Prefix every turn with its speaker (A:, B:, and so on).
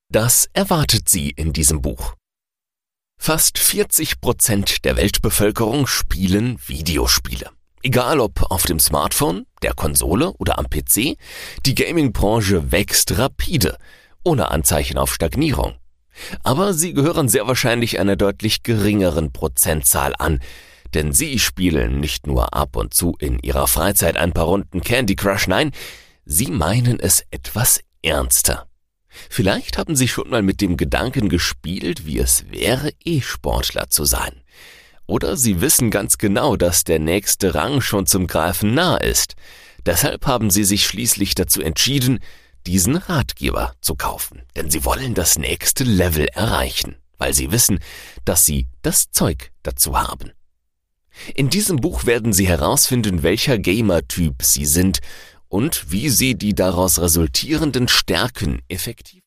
A: Das erwartet Sie in diesem Buch. Fast 40% der Weltbevölkerung spielen Videospiele. Egal ob auf dem Smartphone, der Konsole oder am PC, die Gaming-Branche wächst rapide, ohne Anzeichen auf Stagnierung. Aber sie gehören sehr wahrscheinlich einer deutlich geringeren Prozentzahl an, denn sie spielen nicht nur ab und zu in ihrer Freizeit ein paar Runden Candy Crush, nein, sie meinen es etwas ernster. Vielleicht haben Sie schon mal mit dem Gedanken gespielt, wie es wäre, E-Sportler zu sein. Oder Sie wissen ganz genau, dass der nächste Rang schon zum Greifen nah ist. Deshalb haben Sie sich schließlich dazu entschieden, diesen Ratgeber zu kaufen. Denn Sie wollen das nächste Level erreichen, weil Sie wissen, dass Sie das Zeug dazu haben. In diesem Buch werden Sie herausfinden, welcher Gamer-Typ Sie sind und wie Sie die daraus resultierenden Stärken effektiv